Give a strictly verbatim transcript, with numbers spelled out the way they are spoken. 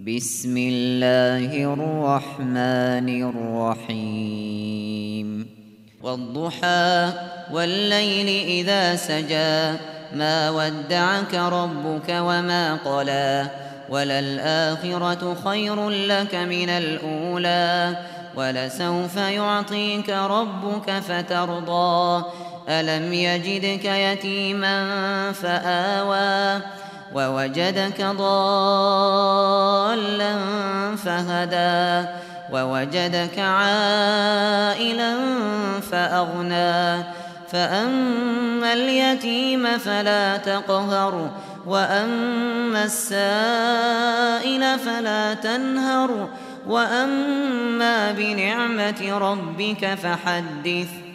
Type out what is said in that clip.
بسم الله الرحمن الرحيم والضحى والليل إذا سجى ما ودعك ربك وما قلى وللآخرة خير لك من الأولى ولسوف يعطيك ربك فترضى ألم يجدك يتيما فآوى ووجدك ضالا فهدى ووجدك عائلا فأغنى فأما اليتيم فلا تقهر وأما السائل فلا تنهر وأما بنعمة ربك فحدث